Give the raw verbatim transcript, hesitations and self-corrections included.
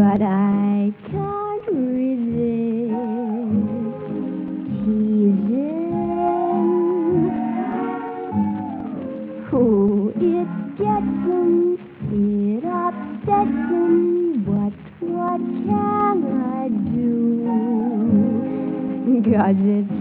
but I can't resist teasing. Oh, it gets 'em, it upsets 'em, but what can I do? 'Cause it's